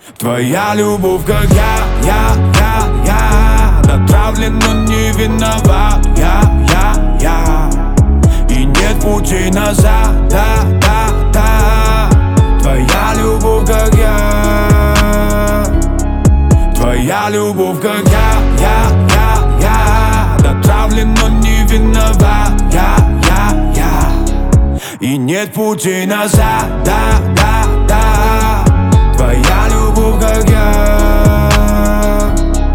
Твоя любовь, как я натравлен, но не виноват я. И нет пути назад, Твоя любовь, как я. Твоя любовь, как я натравлен, но не виноват я. И нет пути назад, Твоя любовь, как я.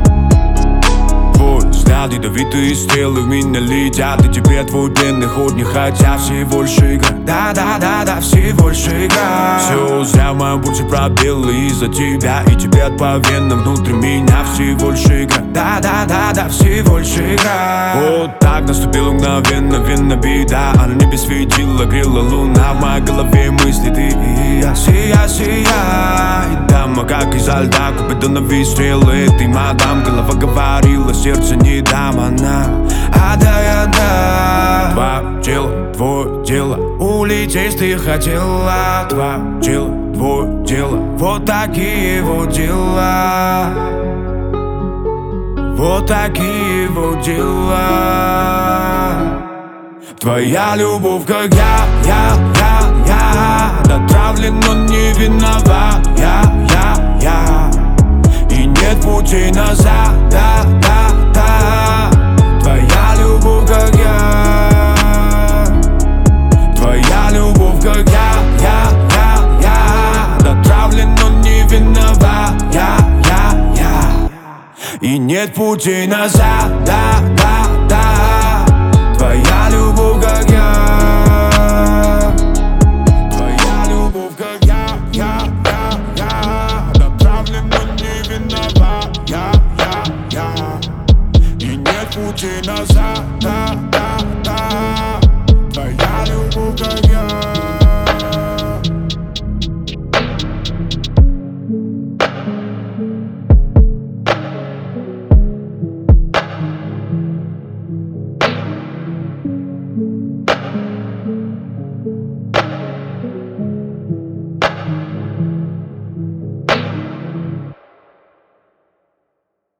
Твой взгляд, ядовитые стрелы в меня летят, и тебе твой длинный ходник, хотя всего лишь игра. Да, всего лишь игра. Все зря в моем пути пробелы из-за тебя, и тебе отповенно внутри меня всего лишь игра. Да, всего лишь игра. Вот так наступила мгновенно беда, а на небе светила, грела луна. В моей голове мысли ты и я. Сияй, дама, как изо льда, купидоновые стрелы. Ты мадам, голова говорила, сердце не дам, она отдай. Твое дело, улететь ты хотела. Твое дело, вот такие вот дела. Вот такие вот дела. Твоя любовь, как я натравлен, но не виноват я. И нет пути назад, Твоя любовь, как я. Твоя любовь, как я натравлен, но не виноват я. И нет пути назад,